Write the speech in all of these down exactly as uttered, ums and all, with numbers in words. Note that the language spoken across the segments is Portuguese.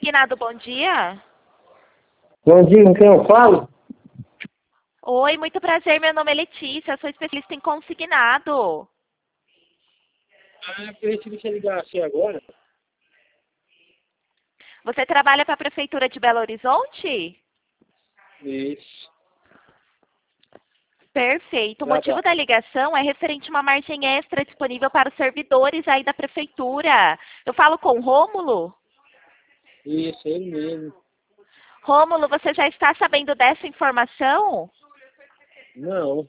Consignado, bom dia. Bom dia, com quem eu falo? Oi, muito prazer, meu nome é Letícia, sou especialista em consignado. Ah, eu recebi essa ligação agora. Você trabalha para a Prefeitura de Belo Horizonte? Isso. Perfeito. O motivo Trabalho. da ligação é referente a uma margem extra disponível para os servidores aí da Prefeitura. Eu falo com o Rômulo? Isso, ele mesmo. Rômulo, você já está sabendo dessa informação? Não.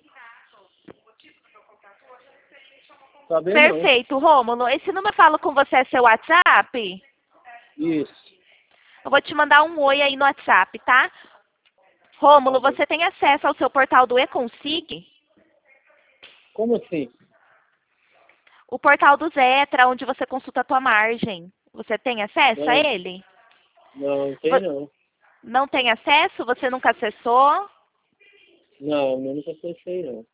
Sabendo não. Perfeito, Rômulo. Esse número que eu falo com você é seu WhatsApp? Isso. Eu vou te mandar um oi aí no WhatsApp, tá? Rômulo, Tá bom. você tem acesso ao seu portal do eConsig? Como assim? O portal do Zetra, onde você consulta a tua margem. Você tem acesso a Não, ele? não, não tem Vo- não. Não tem acesso? Você nunca acessou? Não, eu nunca acessei não.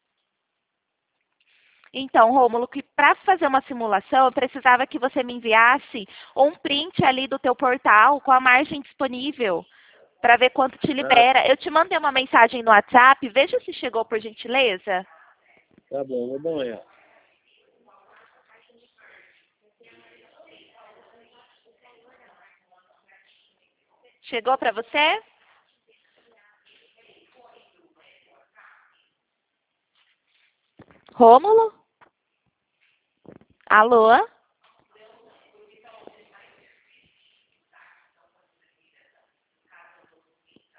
Então, Rômulo, que para fazer uma simulação, eu precisava que você me enviasse um print ali do teu portal com a margem disponível para ver quanto te Ah, libera. Eu te mandei uma mensagem no WhatsApp, veja se chegou por gentileza. tá bom, vou dar uma olhada. Chegou para você? Rômulo? Alô?